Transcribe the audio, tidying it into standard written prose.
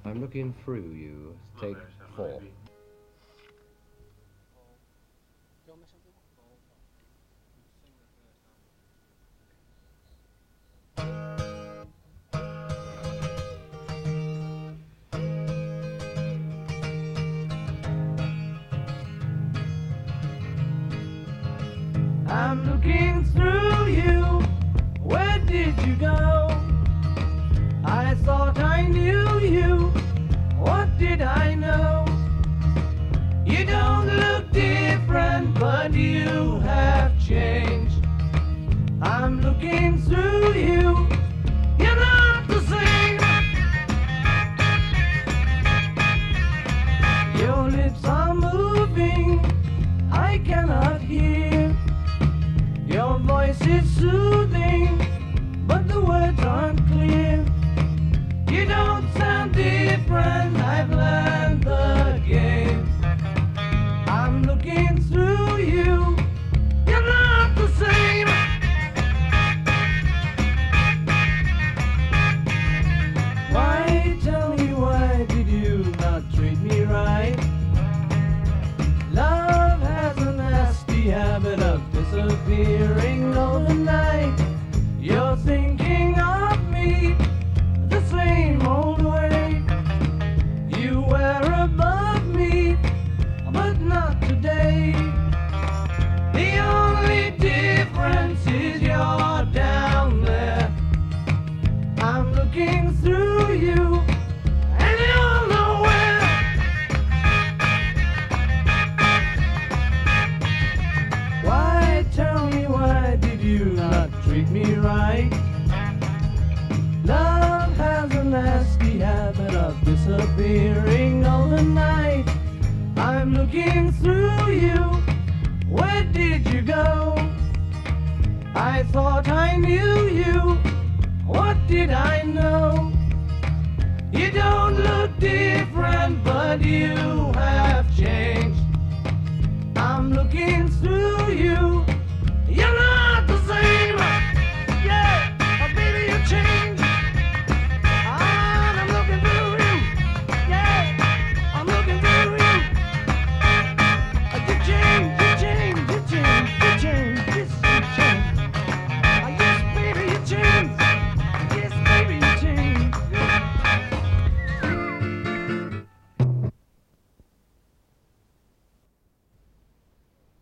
I'm looking through you. Take 4. I'm looking through you. Where did you go? I thought I knew you. What did I know? You don't look different, but you have changed. I'm looking through you. You're not the same. Your lips are moving. I cannot hear. Your voice is soothing, but the words aren't clear. You don't sound different, I've learned the game. I'm looking through you, you're not the same. Why, tell me, why did you not treat me right? Love has a nasty habit of disappearing overnight. You're thinking of me the same old way. You were above me, but not today. The only difference is you're down there. I'm looking through you, and you're nowhere. Why, tell me, why did you not treat me right? Love has a nasty habit of disappearing overnight. I'm looking through you. Where did you go? I thought I knew you. What did I know? You don't look different, but you have changed. I'm looking through you.